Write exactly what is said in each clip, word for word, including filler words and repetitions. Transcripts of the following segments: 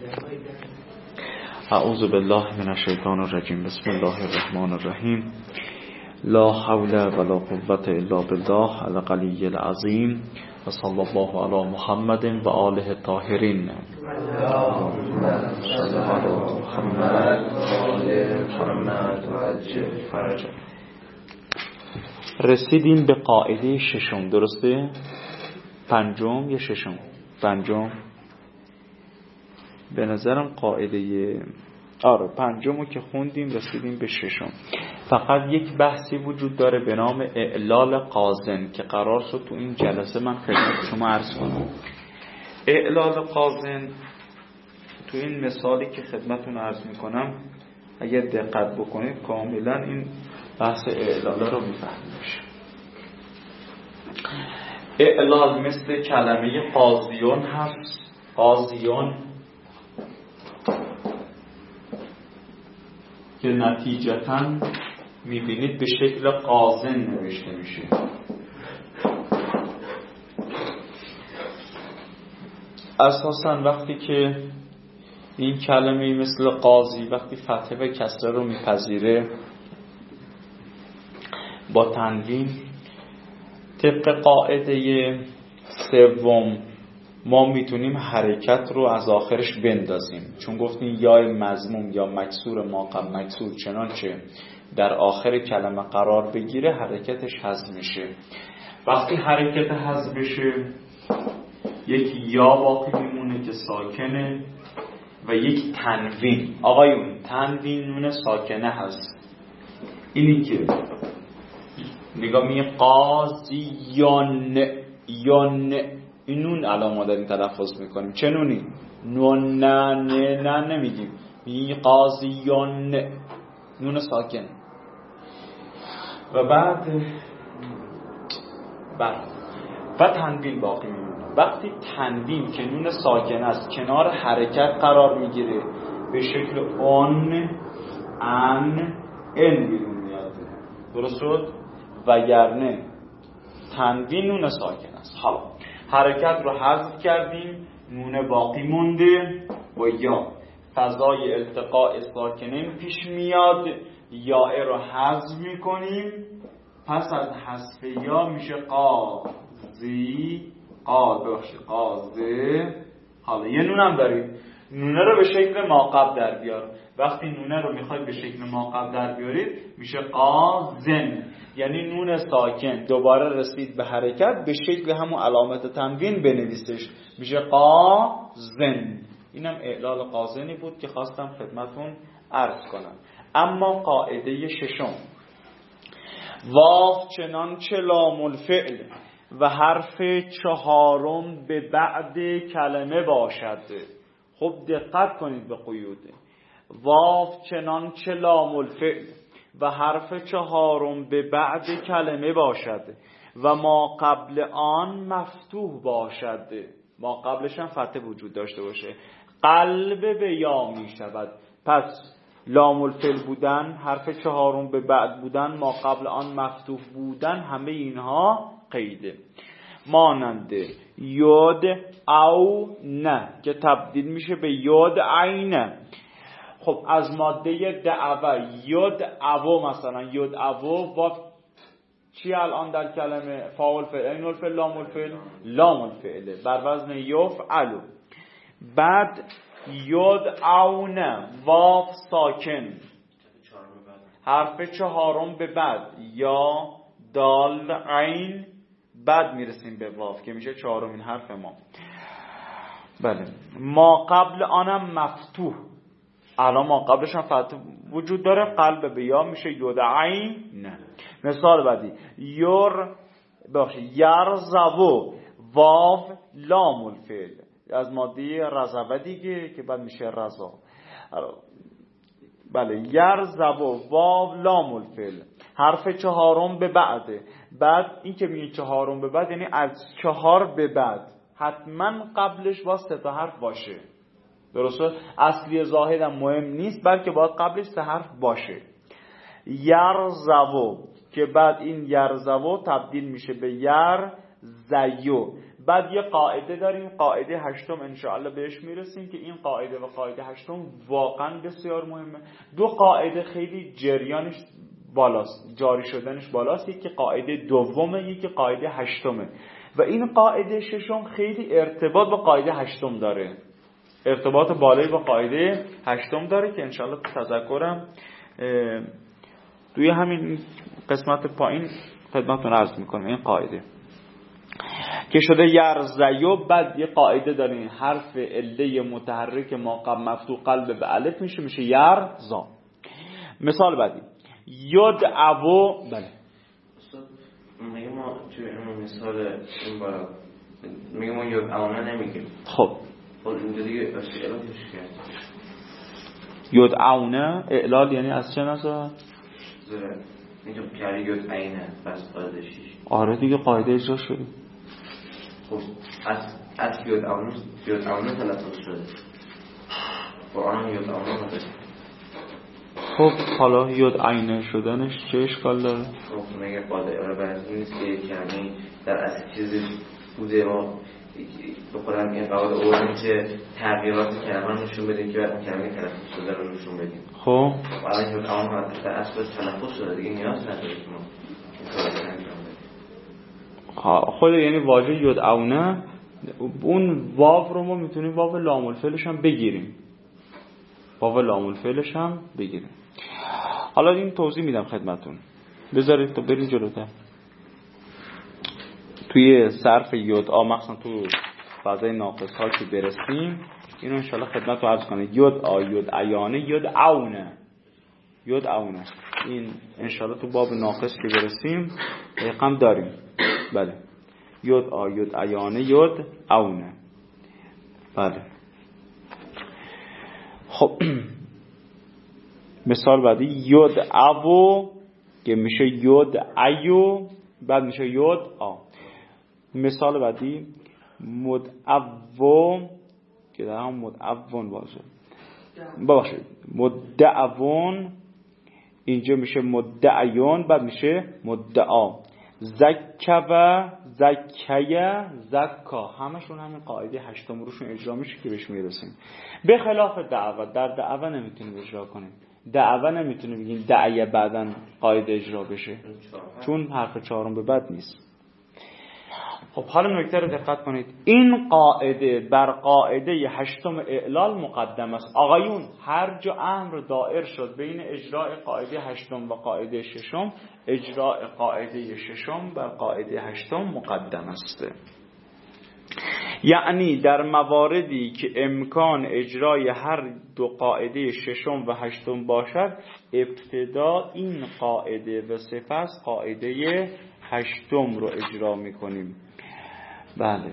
اعوذ بالله من الشیطان الرجیم. بسم الله الرحمن الرحیم. لا حول ولا قوة الا بالله العلی العظیم و صلی الله علی محمد و آله الطاهرین. رسیدیم به قاعده ششم، درسته؟ پنجم یا ششم؟ پنجم به نظرم قاعده آره پنجمو که خوندیم رسیدیم به ششم. فقط یک بحثی وجود داره به نام اعلال قازن که قرار شد تو این جلسه من خدمت شما عرض کنم. اعلال قازن تو این مثالی که خدمتتون عرض میکنم اگر دقت بکنید کاملا این بحث اعلال رو میفهمید. اعلال مثل کلمه قاضیون هست. قاضیون که نتیجتاً میبینید به شکل قازن نوشته میشه. اساساً وقتی که این کلمه مثل قاضی وقتی فتحه و کسره رو میپذیره با تنوین، طبق قاعده سوم ما میتونیم حرکت رو از آخرش بندازیم، چون گفتیم یا مضموم یا مکسور ما قبل مکسور چنانچه در آخر کلمه قرار بگیره حرکتش حذف میشه. وقتی حرکت حذف بشه یک یا باقی میمونه که ساکنه و یک تنوین. آقایون تنوین نون ساکنه هست. اینی که نگاه میگه قاضیان یان، این نون الان ما داریم تلفظ میکنیم. چه نونی؟ نون نه نه نه نمیگیم، میگیم قاضیان، نون ساکن. و بعد بعد و تنوین باقی میمونه. وقتی تنوین که نون ساکن است کنار حرکت قرار میگیره به شکل اون ان ان بیرون میاد. درست شد؟ وگرنه تنوین نون ساکن است. حالا حرکت رو حذف کردیم، نون باقی مونده و یا فضای التقاء ساکنین پیش میاد، یا رو حذف میکنیم. پس از حذف یا میشه قاضی قاضی قاضی. حالا یه نونم داریم، نونه رو به شکل ما قبل در بیار. وقتی نونه رو میخواید به شکل ما قبل در بیارید میشه قازن، یعنی نون ساکن دوباره رسید به حرکت به شکل همون علامت تنوین بنویسش میشه قازن. اینم اعلال قازنی بود که خواستم خدمتون عرض کنم. اما قاعده ششم، واو چنانچه لام الفعل و حرف چهارم به بعد کلمه باشد. خب دقت کنید به قیود. واو چنانچه لام الفعل و حرف چهارم به بعد کلمه باشد و ما قبل آن مفتوح باشد. ما قبلش هم فتح وجود داشته باشه. قلب به یا می شود. پس لام الفعل بودن، حرف چهارم به بعد بودن، ما قبل آن مفتوح بودن، همه اینها قیده. مانند یود او نه که تبدیل میشه به یود عینه. خب از ماده دعوه ید او، مثلا ید او با چی الان در کلمه؟ فاعل فعل، عین الفعل، لام الفعل، لام الفعل بر وزن یفعل. بعد ید او نه واو ساکن، حرف چهارم به بعد یا دال عین، بعد میرسیم به واو که میشه چهارمین حرف ما. بله ما قبل آنم مفتوح، الان ما قبلش هم فتح وجود داره، قلب به یا میشه یدعین. نه مثال بعدی یر باشه یرزو واو لام الفعل از ماده رزوه دیگه که بعد میشه رزا. بله یرزو واو لام الفعل حرف چهارم به بعد. بعد این که میگه چهارم به بعد یعنی از چهار به بعد حتما قبلش با سه تا حرف باشه. درسته؟ اصلی زاهد هم مهم نیست بلکه باید قبلش سه حرف باشه. یرزو که بعد این یرزو تبدیل میشه به یر زیو. بعد یه قاعده داریم، قاعده هشتم انشاءالله بهش میرسیم که این قاعده و قاعده هشتم واقعا بسیار مهمه. دو قاعده خیلی جریانش بالاست، جاری شدنش بالاست، یکی قاعده دومه یکی قاعده هشتمه و این قاعده ششم خیلی ارتباط با قاعده هشتم داره، ارتباط بالایی با قاعده هشتم داره که انشاءالله تذکرم توی همین قسمت پایین خدمتتون عرض میکنم. این قاعده که شده یرزیو، بعد یه قاعده داریم حرف عله متحرک ما قبل مفتوح قلب به الف میشه میشه یرزا. مثال بعدی ید ابو. بله میگه ما توی این مثال این با میگه ما ید ابو نمیگیم. خب خب اینجا دیگه اعلالش کرد. ید ابو اعلال یعنی از چه نظر؟ زره اینجا کاری ید عینه بس قاعده شیش. آره دیگه قاعده اجرا شده. خب از از ید ابو ید ابو تلفظ شده. قرآن ید ابو نمیگه. خب حالا ید عینه شدنش چه اشکال داره؟ خب میگه قاعده آره برای این نیست که کمی در اصل چیزی بوده ما بخورم این قواعد اوردیم که تغییرات کلمه نشون بدیم که بعد کلمه تلفظ شده رو نشون بدیم. خب الان که اما در اصل تلفظ شده دیگه نیاز نداره که ما این کار رو انجام بدیم. خود یعنی واژه ید ابو اون واو رو ما میتونیم واو لام الفعلش هم بگیریم، واو لام الفعلش هم بگیریم. حالا این توضیح میدم خدمتون، بذارید تا بریم جلوتر. توی صرف ید آ مخصوصا تو فضای ناقص ها که برسیم اینو انشالله خدمتتون عرض کنه. ید آ ید عیانه ید اونه ید اونه این انشالله تو باب ناقص که برسیم رقم داریم. بله ید آ ید عیانه ید اونه. بله خب مثال بعدی ید ابو که میشه ید ایو، بعد میشه ید آ. مثال بعدی مدعو که در هم مدعون باشه ببخشید مدعون، اینجا میشه مدعیون بعد میشه مدعا. زکوه زکیه زکا، همشون همین قاعده هشتم روشون اجرا میشه که بهش میرسیم. به خلاف دعوه، در دعوه نمیتونیم اجرا کنیم، دعوه نمیتونیم بگیم دعیه بعدن قاعده اجرا بشه چون حرف چهارم به بعد نیست. خب حالا نکته رو دقت کنید، این قاعده بر قاعده هشتم اعلال مقدم است. آقایون هر جا امر دائر شد بین اجراء قاعده هشتم و قاعده ششم، اجراء قاعده ششم بر قاعده هشتم مقدم است. یعنی در مواردی که امکان اجرای هر دو قاعده ششم و هشتم باشد، ابتدا این قاعده و سپس قاعده هشتم رو اجرا میکنیم. بله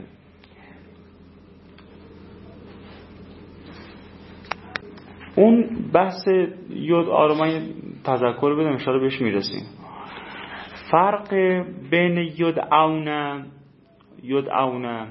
اون بحث ید آرمان تذکر بدم انشاءالله بهش میرسیم. فرق بین ید اونه ید اونه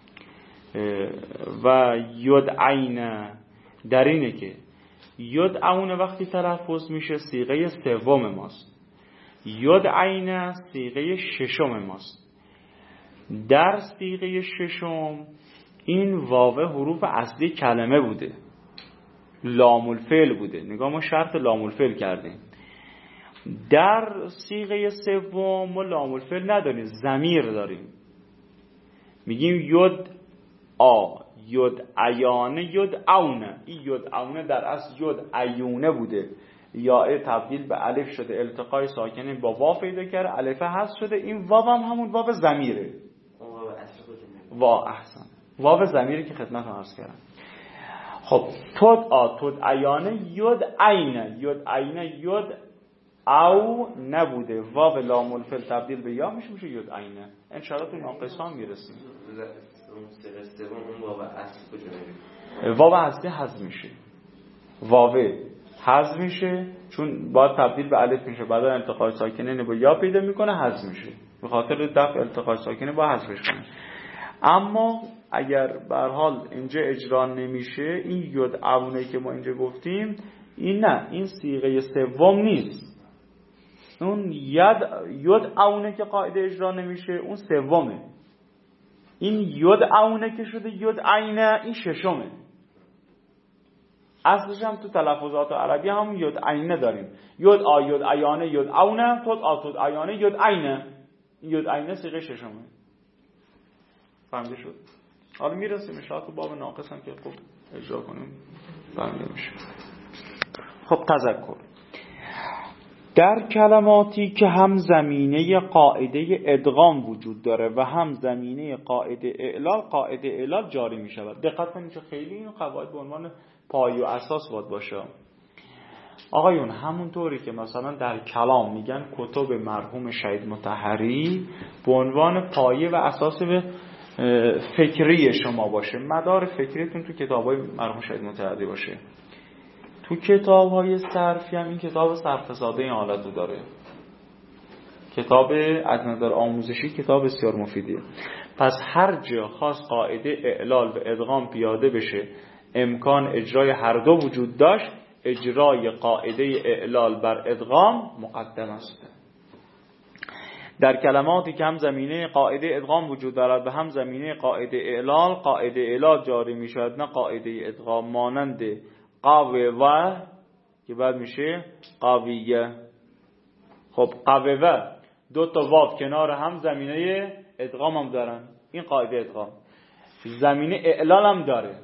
و ید عینه در اینه که ید اونه وقتی تلفظ میشه صیغه سوم ماست، ید عینه صیغه ششم ماست. در صیغه ششم این واو حروف اصلی کلمه بوده، لام الفعل بوده، نگاه ما شرط لام الفعل کردیم. در صیغه سوم ما لام الفعل نداریم، ضمیر داریم، میگیم ید آ ید عیانه ید اونه. این ید اونه در اصل ید عیونه بوده، یا تبدیل به الف شده، التقای ساکنه با واو پیدا کرده، الف حذف شده. این واو هم همون واو ضمیره، واو احسن واو ضمیری که خدمتتون عرض کردم. خب تود آ تود عیانه ید عینه ید عینه ید او نبوده، واو لام الفعل تبدیل به یا میشه میشه ید عینه. ان شاء الله تو ناقصان میرسیم. اون واو اصلی کجا میره؟ واو اصلی حذف میشه، واو حذف میشه چون باید تبدیل به الف میشه، بعدا التقاء ساکنه با یا پیدا میکنه حذف میشه، به خاطر دفع التقاء ساکنه با حذفش کنه. اما اگر به هر حال اینجا اجرا نمیشه، این ید اونه که ما اینجا گفتیم این نه، این صیغه سوم نیست. اون ید ید اونه که قاعده اجرا نمیشه اون سومه. این ید اونه که شده ید عینه، این ششمه. اصلش هم تو تلفظات عربی هم ید عینه داریم. ید آ ید عیانه ید اونه، تود آ تود عیانه ید عینه. ید عینه صیغه ششمه. فهمیده شد؟ حالا میرسیم اشاره تو باب ناقص هم که خوب اجرا کنیم فهمیده میشه. خب تذکر در کلماتی که هم زمینه قاعده ادغام وجود داره و هم زمینه قاعده اعلال، قاعده اعلال جاری می شود. دقت کنید که خیلی این قواعد به عنوان پایه و اساس باید باشه. آقایون همونطوری که مثلا در کلام میگن کتب مرحوم شهید مطهری به عنوان پایه و اساس به فکری شما باشه، مدار فکریتون تو کتابای مرحوم شهید مطهری باشه. تو کتاب‌های صرفی هم این کتاب صرف ساده این حالتو داره. کتاب از نظر آموزشی کتاب بسیار مفیدیه. پس هر جا خاص قاعده اعلال و ادغام پیاده بشه، امکان اجرای هر دو وجود داشت، اجرای قاعده اعلال بر ادغام مقدم است. در کلماتی که هم زمینه قاعده ادغام وجود دارد و هم زمینه قاعده اعلال، قاعده اعلال جاری می شود نه قاعده ادغام، مانند قاوه و که بعد میشه قاویه. خب قاوه و دو تا واو کنار هم زمینه ادغام هم دارن، این قاعده ادغام. زمینه اعلال هم داره،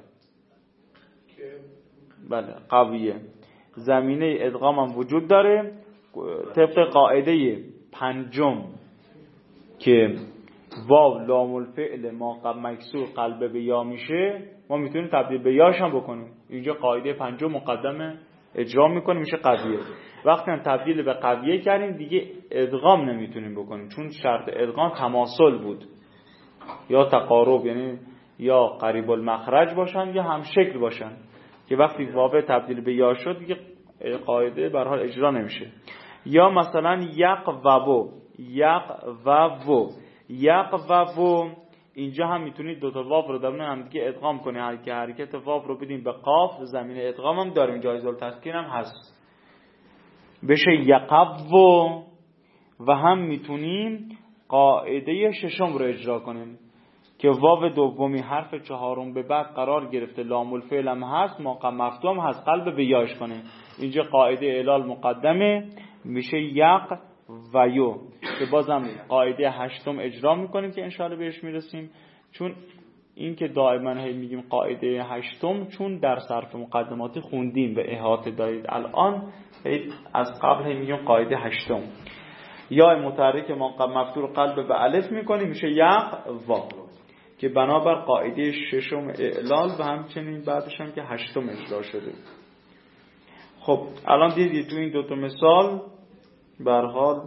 بله قاویه. زمینه ادغام هم وجود داره طبق قاعده پنجم که واو لام الفعل ما قبل مکسور قلب به یا میشه، ما میتونیم تبدیل به یاش هم بکنیم. اینجا قاعده پنجم مقدمه اجرا میکنیم میشه قضیه. وقتی هم تبدیل به قضیه کردیم دیگه ادغام نمیتونیم بکنیم، چون شرط ادغام تماثل بود یا تقارب، یعنی یا قریب المخرج باشن یا هم شکل باشن، که وقتی واو تبدیل به یا شد دیگه قاعده به هر حال اجرا نمیشه. یا مثلا یق و و یق و و یق و و اینجا هم میتونید دو تا واو رو درون هم دیگه ادغام کنید که حرکت واو رو بدیم به قاف، زمینه ادغام هم داریم، جایز التسکین هم هست بشه یقو. و هم میتونیم قاعده ششم رو اجرا کنیم که واو دومی حرف چهارم به بعد قرار گرفته، لام الفعل هم هست، موقع مفتوح هم هست، قلب به یاش کنه. اینجا قاعده اعلال مقدمه میشه یق و یو که بازم قاعده هشتم اجرا میکنیم که انشاءالله بهش میرسیم. چون این که دائما هی میگیم قاعده هشتم چون در صرف مقدماتی خوندیم و احاطه دارید، الان از قبل هی میگیم قاعده هشتم. یا متحرک موقع مفتوح قلب به الف میکنیم میشه یق و که بنابر قاعده ششم اعلال و همچنین بعدش هم که هشتم اجرا شده. خب الان دیدید تو این دوتا مثال به هر حال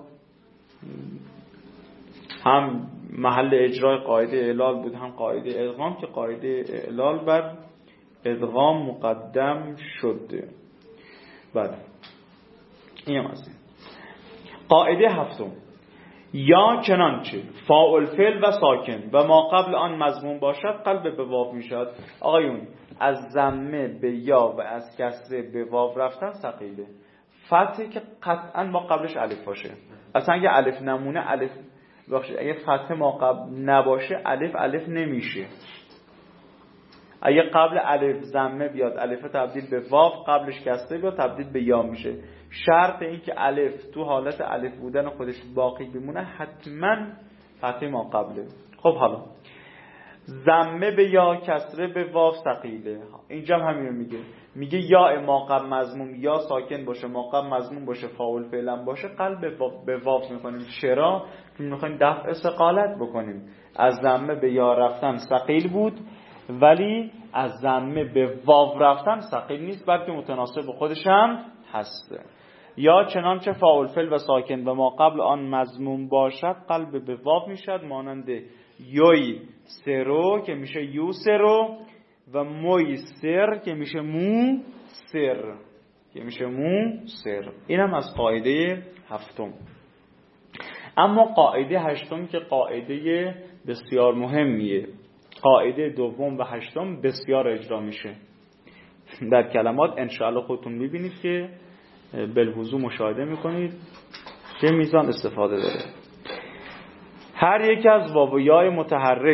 هم محل اجرای قاعده اعلال بود هم قاعده ادغام که قاعده اعلال بر ادغام مقدم شده. بله این هم هست. قاعده هفتم یا چنانچه فاعل فعل و ساکن و ما قبل آن مضموم باشد قلب به واو میشد. آقایون از ضمه به یا و از کسره به واو رفتن ثقیله. فتحی که قطعا ما قبلش الف باشه، اصلا اگه الف نمونه الف بخشه، اگه فتح ما قبل نباشه الف الف نمیشه. اگه قبل الف ضمه بیاد الف تبدیل به واو، قبلش کسره بیاد تبدیل به یا میشه. شرط این که الف تو حالت الف بودن خودش باقی بمونه حتما فتح ما قبله. خب حالا ضمه به یا کسره به واو ثقیله. اینجا هم همین میگه میگه یا ما قبل مضموم یا ساکن باشه، ما قبل مضموم باشه، فاعل فعلا باشه، قلب به واو میکنیم. چرا؟ چون میخوایم دفع ثقالت بکنیم. از ضمه به یا رفتن ثقیل بود ولی از ضمه به واو رفتن ثقیل نیست، بلکه متناسب خودش هم هست. یا چنانچه فاعل فعل و ساکن و ما قبل آن مضموم باشد قلب به واو میشد، مانند یوی سرو که میشه یو سرو و موی سر که میشه مو سر که میشه مو سر. این هم از قاعده هفتم. اما قاعده هشتم که قاعده بسیار مهمیه، قاعده دوم و هشتم بسیار اجرا میشه در کلمات. انشاءالله خودتون میبینید که بالوضوح مشاهده میکنید چه میزان استفاده داره. هر یک از واو و یای متحرک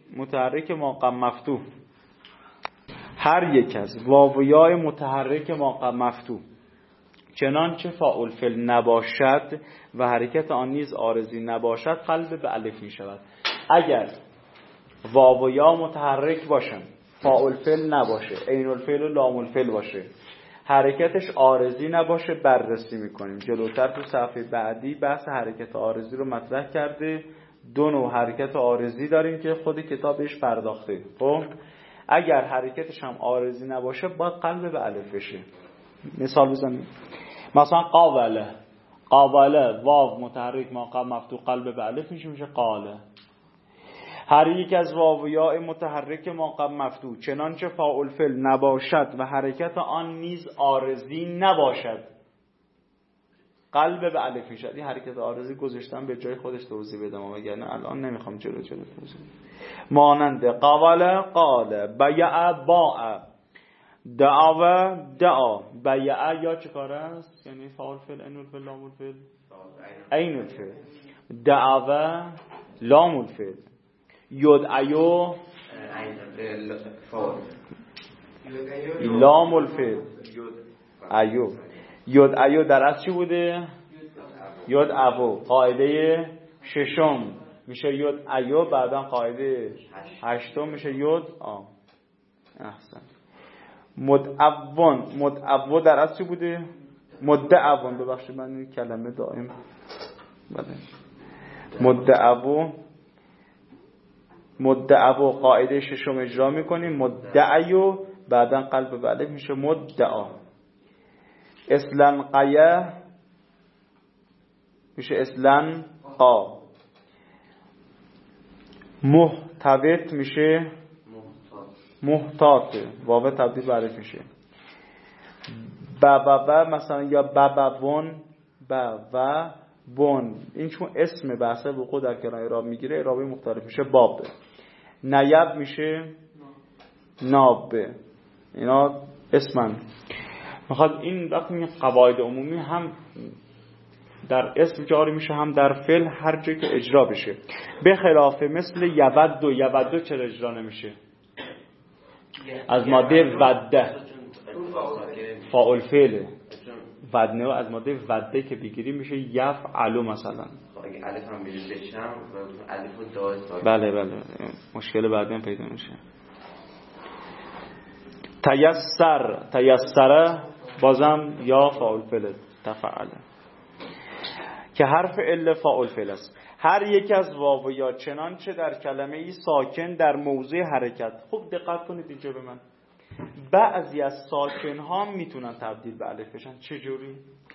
متحرک ماقم مفتوح، هر یک از واو و یای متحرک ماقم مفتوح چنانچه فاعل فعل نباشد و حرکت آن نیز عارضی نباشد قلب به الف می شود. اگر واو و یا متحرک باشن، فاعل فعل نباشه، عین الفعل و لام الفعل باشه، حرکتش عارضی نباشه، بررسی میکنیم. جلوتر تو صفحه بعدی بحث حرکت عارضی رو مطرح کرده. دو نوع حرکت عارضی داریم که خود کتابش پرداخته. خب اگر حرکتش هم عارضی نباشه باید قلب به الف بشه. مثال بزنیم. مثلا قابله، قابله واو متحرک ماقم مفتوح قلب به الف میشه، میشه قاله. هر یک از واو و یا متحرک ماقم مفتوح چنانچه فاعل فعل نباشد و حرکت آن نیز عارضی نباشد قلب به الف میشه. این حرکت عارضی گذاشتم به جای خودش توضیح بدم، وگرنه الان نمیخوام جلو جلو توضیح بدم. مانند قابل قال، بیع باع، دعا دعا. بیع یا چه کار است؟ یعنی فاعل فعل، عین الفعل، لام الفعل، عین الفعل. دعا لام الفعل. یدعیو لام الفعل، ایو. یدعیو در اصل چی بوده؟ یدعو. قاعده ششم میشه یدعیو، بعدا قاعده هشتم میشه ید آ. احسن. مدعون، مدعو در اصل چی بوده؟ مدعون. ببخشید من این کلمه دائم بله. مدعو، مدعو قاعده ششم اجرا میکنیم. مدعیو بعدا قلب به الف میشه مدعا. اصلا قیه میشه اصلا قا. محتوت میشه محتاط، واو تبدیل به الف میشه. بابا مثلا یا بابون، بابا بون. این چون اسم بحثه وقوع در کنایه اعراب میگیره اعرابی مختلف میشه. باب. نیب میشه ناب. اینا اسمن. میخواد این وقت می قواعد عمومی هم در اسم جاری میشه هم در فعل هر جایی که اجرا بشه. به خلاف مثل یود و یود چرا اجرا نمیشه؟ از ماده وده فاعل فعله. ودنه و از ماده وده که بگیری میشه یفعلو مثلا. اگه الف هم بشم الف و دال. بله بله مشکل بعدی هم پیدا میشه. تیسر، تیسره بازم یا فاعل فعل تفعله که حرف عله فاعل فعل است. هر یک از واو و یا چنانچه در کلمه ای ساکن در موضع حرکت. خوب دقت کنید اینجا به من. بعضی از ساکن ها میتونن تبدیل به الف بشن. چجوری؟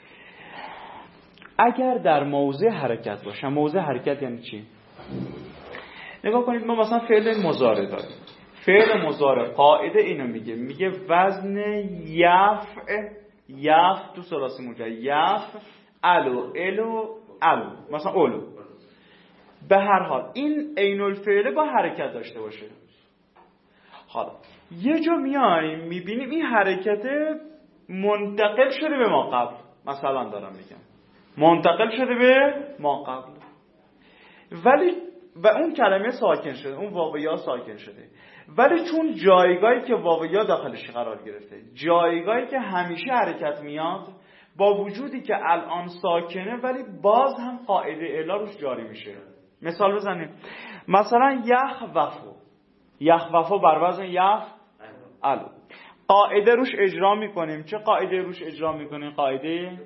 اگر در موضع حرکت باشن. موضع حرکت یعنی چی؟ نگاه کنید ما مثلا فعل مضارع داریم. فعل مضارع قاعده اینو میگه، میگه وزن یفع، یفع تو ثلاثی مرکب، یفع الو الو الو، مثلا اولو. به هر حال این عین الفعل با حرکت داشته باشه. حالا یه جا میایم میبینیم این حرکت منتقل شده به ما قبل. مثلا دارم میگم منتقل شده به ما قبل، ولی و اون کلمه ساکن شده، اون واو یا ساکن شده، ولی چون جایگاهی که واو یا داخلش قرار گرفته، جایگاهی که همیشه حرکت میاد، با وجودی که الان ساکنه ولی باز هم قاعده اعلا روش جاری میشه. مثال بزنیم. مثلا یخوفو، یخوفو بر وزن یف الو. قاعده روش اجرا میکنیم. چه قاعده روش اجرا میکنیم؟ قاعده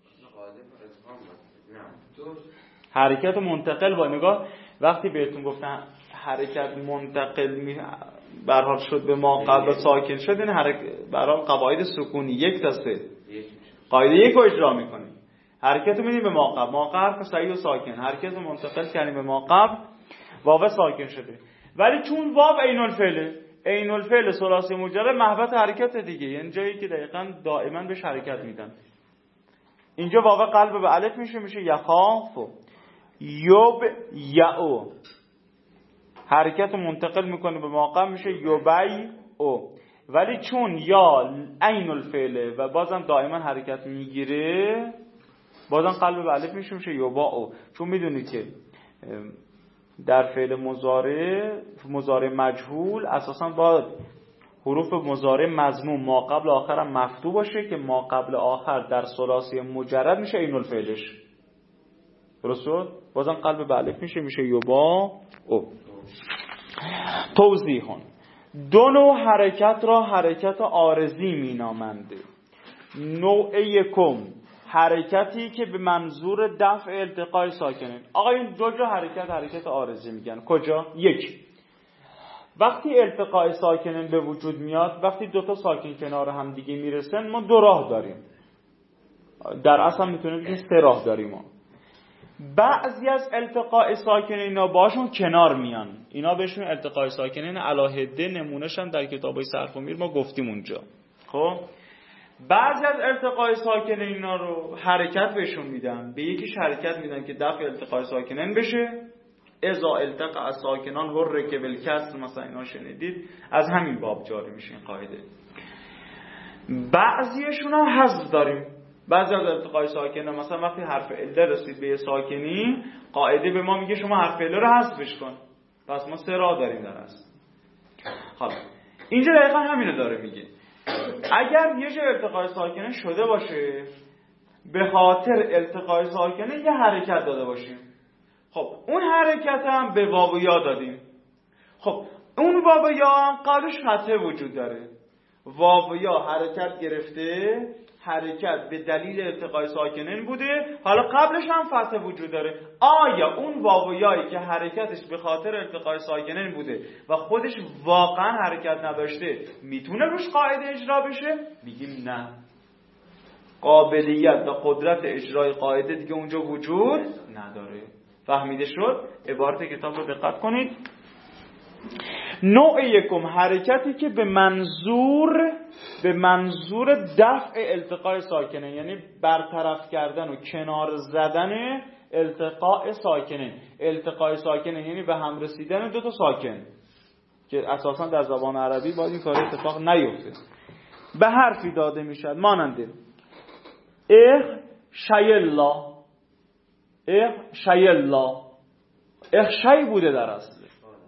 حرکت منتقل. با نگاه وقتی بهتون گفتن حرکت منتقل می برحال شد به ما قبل ساکن شد، این حرکت برحال قواعد سکونی یک تا سه قاعده یک رو اجرا میکنیم. حرکت رو میدیم به ما قبل، ما قبل صحیح و ساکن، حرکت رو منتقل کردیم به ما قبل، واو ساکن شده. ولی چون واو عین الفعل، عین الفعل ثلاثی مجرد محبت حرکت دیگه، یعنی جایی که دقیقاً دائما بهش حرکت میدن. اینجا واو قلب به الف میشه، میشه یخافو. یوب یعو، حرکت منتقل میکنه به موقع، میشه یوبی او. ولی چون یا عین الفعله و بازم دائما حرکت میگیره، بازم قلب به الف میشه، میشه یوبا او. چون میدونید که در فعل مضارع مضارع مجهول اساسا باید حروف مضارع مضموم ما قبل آخر هم مفتوح باشه که ما قبل آخر در ثلاثی مجرد میشه عین الفعلش. درست شد؟ بازم قلب به الف میشه میشه یبا او. توضیحون دو نوع حرکت را حرکت عارضی مینامند. نوع یکم حرکتی که به منظور دفع التقای ساکنین. آقا این دو جا حرکت حرکت عارضی میگن. کجا؟ یک، وقتی التقای ساکنین به وجود میاد، وقتی دو تا ساکن کنار هم دیگه میرسن ما دو راه داریم. در اصل میتونیم بگیم سه راه داریم ما. بعضی از التقاء ساکنین اینا باشون کنار میان، اینا بهشون التقاء ساکنین علاهده نمونهش هم در کتابای صرف و میر ما گفتیم اونجا. خب بعضی از التقاء ساکنین اینا رو حرکت بهشون میدن، به یکیش حرکت میدن که دفع التقاء ساکنین بشه. اذا التقى ساکنان حرک بالکسر مثلا اینا شنیدید، از همین باب جاری میشه این قاعده. بعضیشون هم حذف داریم. بعضی از التقاء ساکنه مثلا وقتی حرف عله رسید به ساکنی، قاعده به ما میگه شما حرف عله رو حذفش کن. پس ما سه راه داریم در اصل. خب اینجا دقیقا همینو داره میگه. اگر یه جا التقاء ساکنه شده باشه، به خاطر التقاء ساکنه یه حرکت داده باشیم. خب اون حرکت هم به واو و یا دادیم. خب اون واو و یا هم قبلش فتحه وجود داره. واو و یا حرکت گرفته، حرکت به دلیل التقاء ساکنین بوده، حالا قبلش هم فتحه وجود داره. آیا اون واو و یایی که حرکتش به خاطر التقاء ساکنین بوده و خودش واقعا حرکت نداشته میتونه روش قاعده اجرا بشه؟ میگیم نه. قابلیت و قدرت اجرای قاعده دیگه اونجا وجود نداره. فهمیده شد؟ عبارت کتاب رو دقت کنید. نوع یکم حرکتی که به منظور به منظور دفع التقاء ساکنه، یعنی برطرف کردن و کنار زدن التقاء ساکنه. التقاء ساکنه یعنی به هم رسیدن دو تا ساکن که اساسا در زبان عربی باید این کار اتفاق نیفته. به حرفی داده میشد مانند اخ شیلا، اخ شیلا، اخ شی بوده در اصل.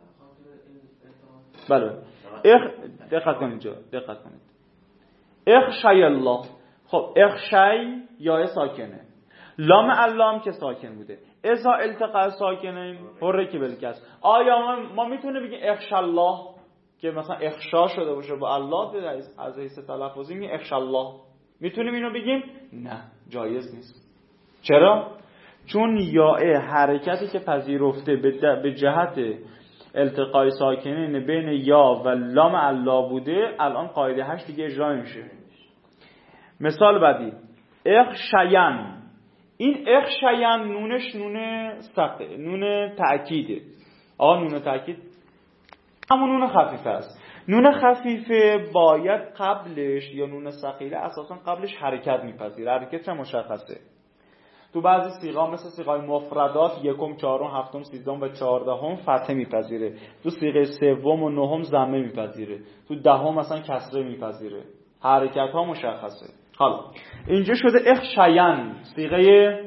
بله اخ، دقت کنید اینجا، دقت کنید. اخ شیلا. خب اخ شی یا ساکنه، لام علام که ساکن بوده. اذا التقى ساکنین حرک بالکسر. آیا ما, ما میتونه بگیم اخشالله که مثلا اخشا شده باشه با الله از حیث تلفظی می اخشالله، میتونیم اینو بگیم؟ نه، جایز نیست. چرا؟ چون یاء حرکتی که پذیرفته به جهت التقاء ساکنین بین یا و لام الله بوده، الان قاعده هشت دیگه اجرا نمیشه. مثال بعدی اخشین. این اخشین نونش نون سقه، نون تأکیده. آقا نون تأکید همون نون خفیفه است. نون خفیفه باید قبلش یا نون ثقیله اساسا قبلش حرکت میپذیره، حرکتش مشخصه. تو بعضی صیغه مثل صیغه مفردات یکم، چهارم، هفتم، سیزدهم و چهاردهم فتحه میپذیره. تو صیغه سوم و نهم ضمه میپذیره. تو دهم مثلا کسره میپذیره. حرکت ها مشخصه. حالا اینجا شده اخشین صیغه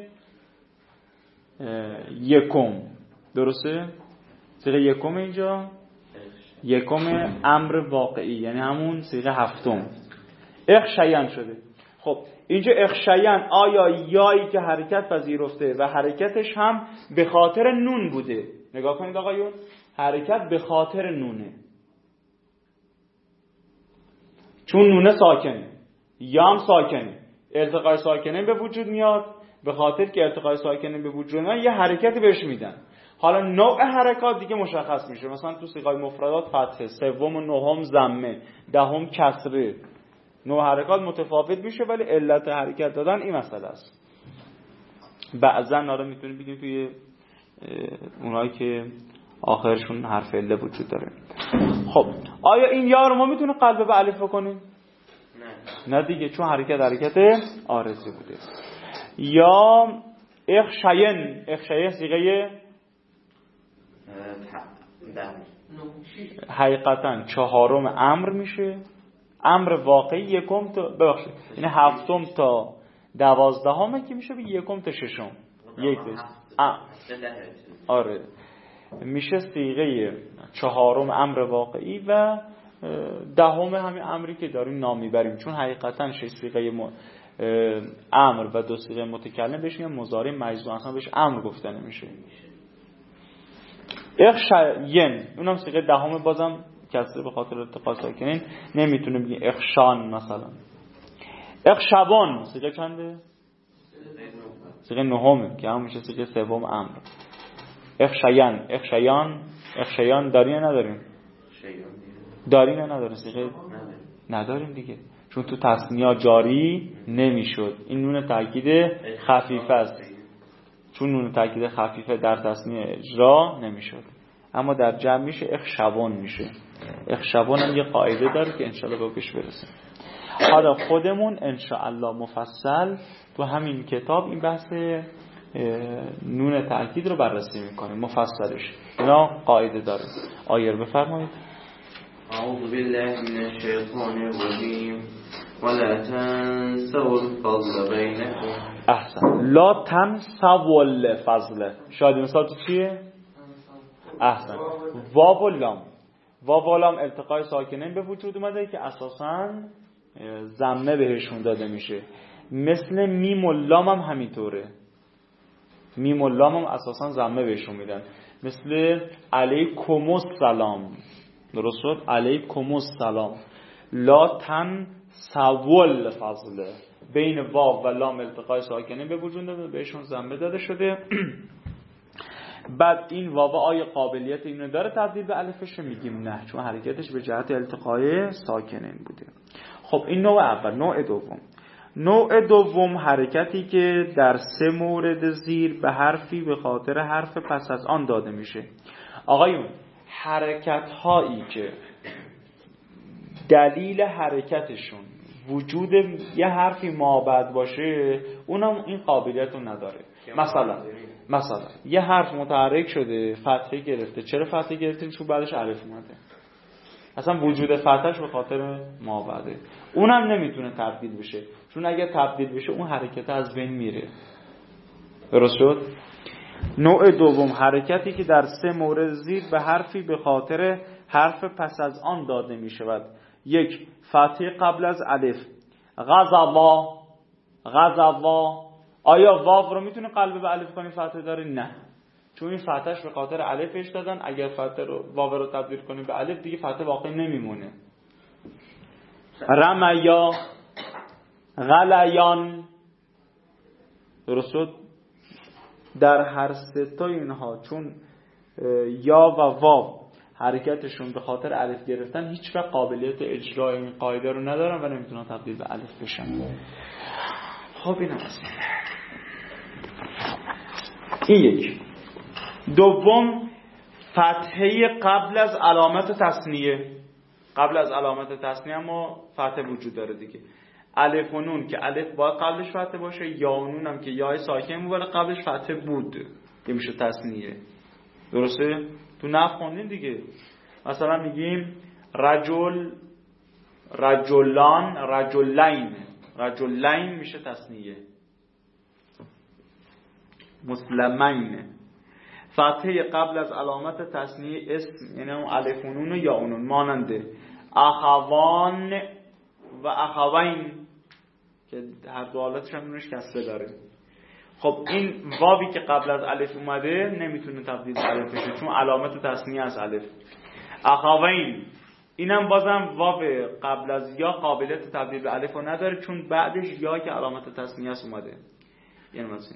یکم، درسته؟ صیغه یکم اینجا یکم امر واقعی، یعنی همون صیغه هفتم. اخشین شده. خب اینجا اخشین آیا یایی که حرکت پذیرفته و حرکتش هم به خاطر نون بوده. نگاه کنید آقایون، حرکت به خاطر نونه، چون نونه ساکنه، یا هم ساکنه، التقاء ساکنه به وجود میاد. به خاطر که التقاء ساکنه به وجود میاد یه حرکتی بهش میدن. حالا نوع حرکات دیگه مشخص میشه. مثلا تو صیغه مفردات فتحه، سوم و نهم ضمه، دهم کسره. نوع حرکات متفاوت میشه ولی علت حرکت دادن این مسئله است. بعضا ناره میتونیم بگیم توی اونایی که آخرشون حرف عله وجود داره. خب آیا این یا رو ما میتونه قلب به الف بکنیم؟ نه. نه دیگه، چون حرکت حرکت عارضی بوده. یا اخشین، اخشین صیغه حقیقتا چهارم امر میشه. امر واقعی یکم تا ببخشید یعنی هفتم تا دوازدهم که میشه به یکم تا ششم. یک آره میشه صیغه چهارم امر واقعی و دهم همین امری که داریم نام میبریم، چون حقیقتا شش صیغه م... امر و دو صیغه متکلم بهش میگن مضارع مجزوم، اصلا بهش امر گفته نمیشه. اخشین اونم صیغه دهم، بازم کسر به خاطر التقاء ساکنین نمیتونه بگیم اخشان مثلا. اخشبان صیغه چنده؟ صیغه نهمه که هم میشه صیغه سوم امر. اخشیان اخشیان اخشیان داریم یا نداریم؟ داریم یا نداریم؟ صیغه نداریم دیگه، چون تو تثنیه جاری نمیشد. این نون تاکید خفیفه است، چون نون تاکید خفیفه در تثنیه اجرا نمیشد، اما در جمع میشه اخشبان میشه. اخشبان هم یه قاعده داره که انشالله به پیش برسیم. حالا خودمون انشاءالله مفصل تو همین کتاب این بحث نون تأکید رو بررسی میکنیم مفصلش، اینا قاعده داره. آیه رو بفرمایید. اعوذ بالله من الشیطان الرجیم ولا تنسوا الفضل بینکم. احسن. لا تنسوا الفضل، شاید مثال تو چیه؟ احسن. واو و لام، واو و لام التقای ساکنین به وجود اومده که اساساً ضمه بهشون داده میشه. مثل میم و لام هم همینطوره، میم و لام هم اساساً ضمه بهشون میدن. مثل علیکم السلام، درست شد؟ علیکم السلام. لا تنسوا الفضل، بین واو و لام التقای ساکنین به وجود داده، بهشون ضمه داده شده. بعد این واو آیا قابلیت اینو داره تبدیل به الفش؟ میگیم نه، چون حرکتش به جهت التقای ساکنین بوده. خب این نوع اول. نوع دوم، نوع دوم حرکتی که در سه مورد زیر به حرفی به خاطر حرف پس از آن داده میشه. آقایون حرکت هایی که دلیل حرکتشون وجود یه حرفی مابعد باشه، اونم این قابلیت رو نداره. مثلا مثلا یه حرف متحرک شده، فتحه گرفته. چرا فتحه گرفته؟ چون بعدش الف اومده. اصلا وجود فتحش به خاطر مابعده. اونم نمیتونه تبدیل بشه، چون اگه تبدیل بشه اون حرکت از بین میره. درست شد؟ نوع دوم حرکتی که در سه مورد زیر به حرفی به خاطر حرف پس از آن داده می شود. یک، فتحه قبل از الف. غضبا، غضبا. آیا واو رو میتونه قلب به الف کنی فتحه داره؟ نه، چون این فتحش به خاطر الفش دادن. اگر فتحه رو واو رو تبدیل کنی به الف دیگه فتحه واقعی نمیمونه. رمیا، غلیان. درست شد؟ در هر سه تا اینها چون یا و واو حرکتشون به خاطر الف گرفتن، هیچ وقت قابلیت اجرای این قاعده رو ندارن و نمیتونن تبدیل به الف بشن. خب این هست. این یک. دوم، فتحه قبل از علامت تثنیه. قبل از علامت تثنیه اما فتحه وجود داره دیگه. الف و نون که الف باید قبلش فتحه باشه، یا و نون هم که یای ساکن بود قبلش فتحه بود که میشه تثنیه. درسته؟ تو نحو خوندین دیگه. مثلا میگیم رجل، رجلان، رجلین. رجلین میشه تثنیه. مسلمین. فتحه قبل از علامت تثنیه اسم، یعنی اون الف و نون یا اونون، ماننده اخوان و اخوین که هر دو حالتش هم نونش کسره داره. خب این واوی که قبل از الف اومده نمیتونه تبدیل به الف بشه، چون علامت تثنیه از الف. اخوین اینم بازم واو قبل از یا قابلیت تبدیل به الف رو نداره، چون بعدش یا که علامت تثنیه است اومده. یعنی مثلا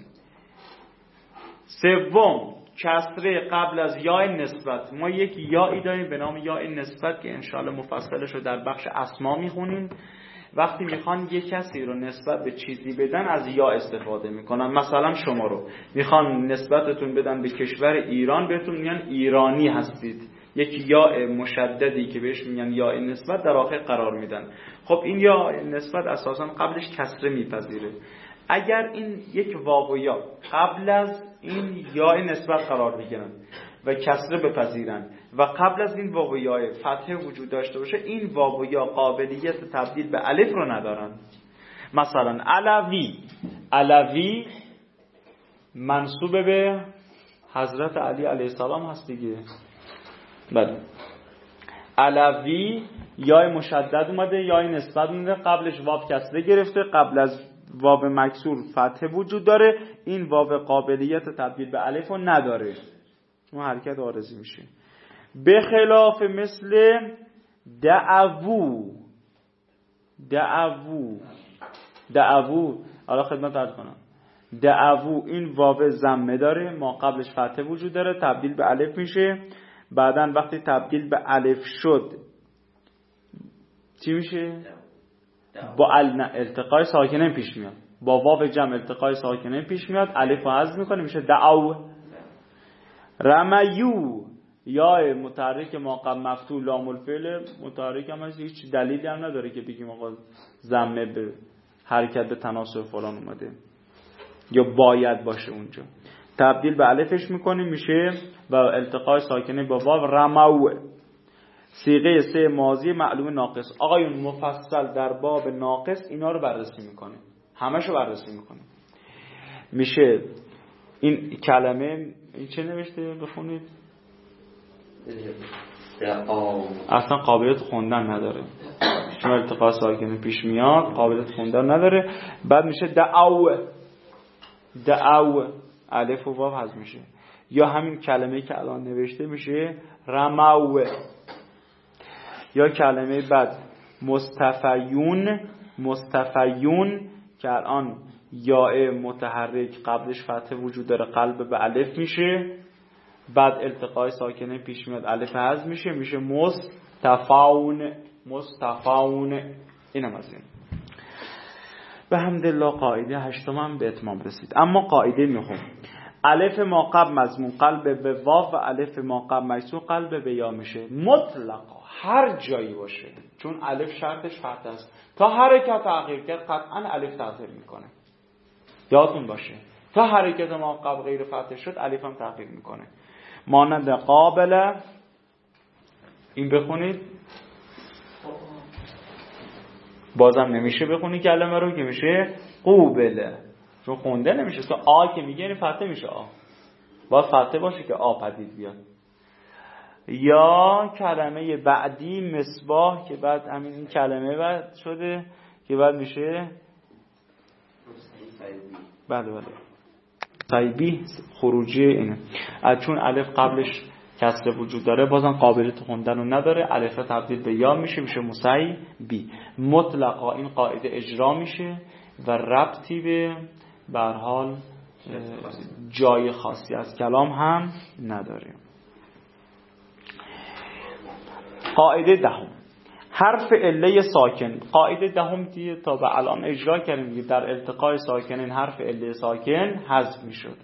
سوم، کسره قبل از یا نسبت. ما یک یایی داریم به نام یا نسبت که انشاءالله مفصلش رو در بخش اسما میخونیم. وقتی میخوان یک کسی رو نسبت به چیزی بدن از یا استفاده میکنن. مثلا شما رو میخوان نسبتتون بدن به کشور ایران، بهتون میگن ایرانی هستید. یک یا مشددی که بهش میگن یا نسبت در آخر قرار میدن. خب این یا نسبت اساسا قبلش کسره میپذیره. اگر این یک واو و یا قبل از این یا نسبت قرار بگیرن و کسره بپذیرن و قبل از این واو و یا فتحه وجود داشته باشه، این واو و یا قابلیت تبدیل به الف رو ندارن. مثلا علوی، علوی منصوب به حضرت علی علیه السلام هست دیگه. بله. علوی یای مشدد اومده، یای نسبت اومده، قبلش واو کسره گرفته، قبل از واو مکسور فتحه وجود داره. این واو قابلیت تبدیل به الف رو نداره، چون حرکت عارضی میشه. به خلاف مثل دعوو دعوو دعوو حالا خدمت عرض کنم، دعوو این واو ضمه داره، ما قبلش فتحه وجود داره، تبدیل به الف میشه. بعدن وقتی تبدیل به الف شد چی میشه؟ با التقای ساکنین پیش میاد، با واو جمع التقای ساکنین پیش میاد، الف رو حذف میکنه میشه دعو. رمیو یا متحرک ما قبل مفتوح لام الفعل متحرک هم هست، هیچ دلیلی هم نداره که بگیم آقا ضمه به حرکت به تناسب فلان اومده یا باید باشه اونجا. تبدیل به الفش میکنیم میشه و التقای ساکنه با واو رمو. صیغه سه ماضی معلوم ناقص. آقایون مفصل در باب ناقص اینا رو بررسی میکنه، همشو بررسی میکنه. میشه این کلمه این چه نوشته بخونید؟ اصلا قابلیت خوندن نداره، چون التقاء ساکنه پیش میاد قابلیت خوندن نداره. بعد میشه دعو دعو الف و واو حذف میشه. یا همین کلمه که الان نوشته میشه رمو. یا کلمه بعد مستفیون مستفیون که الان یاء متحرک قبلش فتحه وجود داره، قلب به الف میشه، بعد التقای ساکنه پیش میاد الف حذف میشه میشه مستفاون مستفاون. اینم از این. به حمدالله قاعده هشتم هم به اتمام رسید. اما قاعده نهم، الف ما قبل مضمون قلب به واو و الف ما قبل مکسور قلب به یا میشه مطلقا هر جایی باشه، چون الف شرطش فتح است. تا حرکت تغییر کرد قطعا الف تغییر میکنه، یادتون باشه تا حرکت ما قبل غیر فتح شد الف هم تغییر میکنه. مانند قابل این بخونید، بازم نمیشه بخونی کلمه رو که میشه قوبله، چون خونده نمیشه. تو آ که میگه این فتحه میشه آ، باید فتحه باشه که آ پدید بیاد. یا کلمه بعدی مصباح که بعد همین این کلمه بعد شده که بعد میشه بله بله طیبی خروجی اینه، چون الف قبلش کسره وجود داره بازم قابلیت خوندن رو نداره، الف تبدیل به یا میشه میشه مصیبی. مطلقا این قاعده اجرا میشه و ربطی به به هر حال جای خاصی از کلام هم نداره. قاعده دهم، حرف عله ساکن. قاعده دهم دیگه تا به الان اجرا کردیم دیگه، در التقای ساکنین حرف عله ساکن حذف میشد.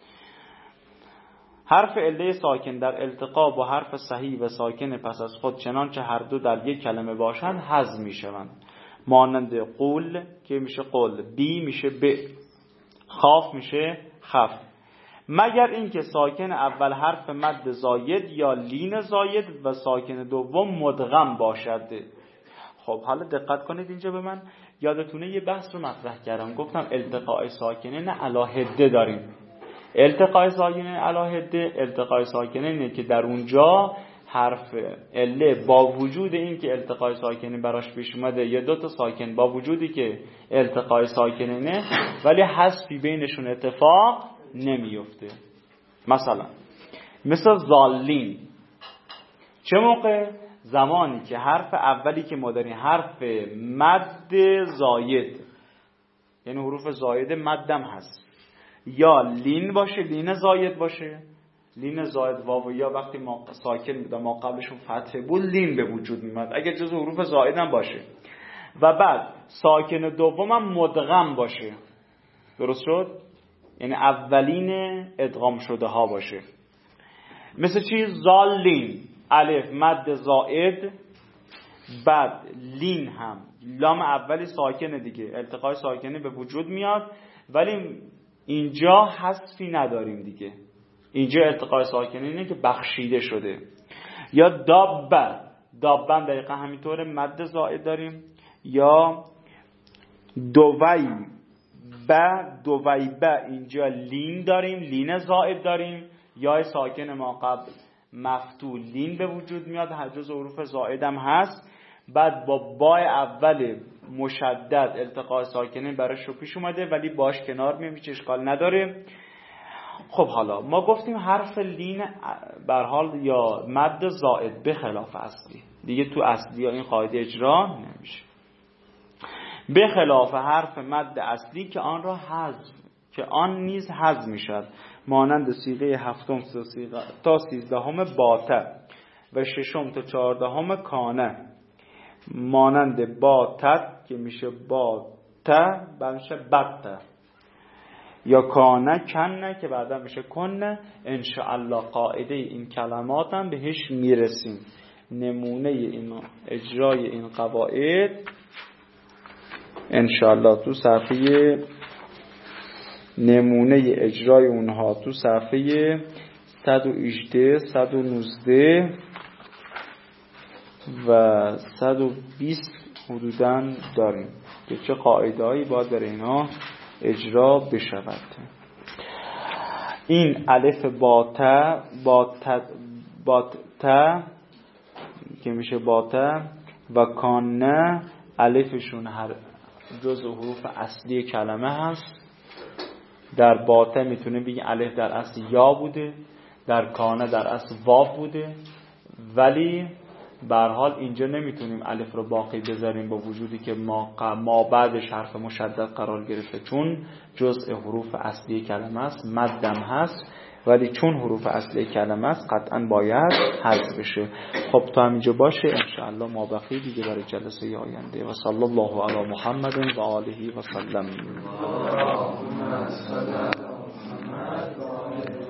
حرف عله ساکن در التقا با حرف صحیح و ساکن پس از خود چنانچه هر دو در یک کلمه باشند حذف میشوند. مانند قول که میشه قول، بی میشه ب، خاف میشه خف، مگر اینکه ساکن اول حرف مد زاید یا لین زاید و ساکن دوم مدغم باشد. خب حالا دقت کنید اینجا به من، یادتونه یه بحث رو مطرح کردم، گفتم التقاء ساکنین علی حده داریم. التقاء ساکنین علی حده، التقاء ساکنینه که در اونجا حرف عله با وجود این که التقاء ساکنین براش پیش اومده، یا دو تا ساکن با وجودی که التقاء ساکنینه ولی حذفی بینشون اتفاق نمیفته. مثلا مثل زالین، چه موقع؟ زمانی که حرف اولی که ما داریم حرف مد زاید، یعنی حروف زاید مدم هست، یا لین باشه، لین زاید باشه. لین زاید واو یا وقتی ما ساکن بودن ما قبلشون فتحه بود لین به وجود میاد اگه جزء حروف زاید هم باشه، و بعد ساکن دوم هم مدغم باشه. درست شد؟ یعنی اولین ادغام شده ها باشه. مثل چی؟ زالین، الف مد زائد، بعد لین هم لام اولی ساکنه دیگه، التقای ساکنه به وجود میاد ولی اینجا حذفی نداریم دیگه، اینجا التقای ساکنه اینه که بخشیده شده. یا دابه، دابه دقیقا همینطوره مد زائد داریم. یا دوی به، دوی به اینجا لین داریم، لین زائد داریم. یا ساکن ما قبل مفتول لین به وجود میاد، جز حروف زائدم هست. بعد با بای اول مشدد التقاء ساکنین براش رو پیش اومده ولی باش کنار میاد، اشکال نداره. خب حالا ما گفتیم حرف لین به هر حال یا مد زائد به خلاف اصلی، دیگه تو اصلی ها این قاعده اجرا نمیشه. به خلاف حرف مد اصلی که آن را حذف که آن نیز حذف میشد، مانند صیغه هفتم تا سیزدهم باته و ششم تا چهاردهم کانه، مانند باتت که میشه باته بعد میشه بته، یا کانه کنه که بعدا میشه کنه. انشاءالله قاعده این کلمات هم بهش میرسیم. نمونه این اجرای این قواعد انشاءالله تو صفحه نمونه اجرای اونها تو صفحه صد و هجده، صد و نوزده و صد و بیست حدوداً داریم که چه قاعده هایی باید در اینا اجرا بشود. این الف باته باته باته که میشه باته و کانه الفشون هر جز حروف اصلی کلمه هست. در باته میتونه بگی الف در اصل یا بوده، در کانه در اصل واو بوده، ولی به هر حال اینجا نمیتونیم الف رو باقی بذاریم با وجودی که ما ما بعدش حرف مشدد قرار گرفته، چون جزء حروف اصلی کلمه است، مدم هست، ولی چون حروف اصلی کلمه است قطعا باید حذف بشه. خب تا همینجا باشه انشاءالله ما بقیه دیگه برای جلسه آینده. و صلی الله علی محمد و آله و سلم.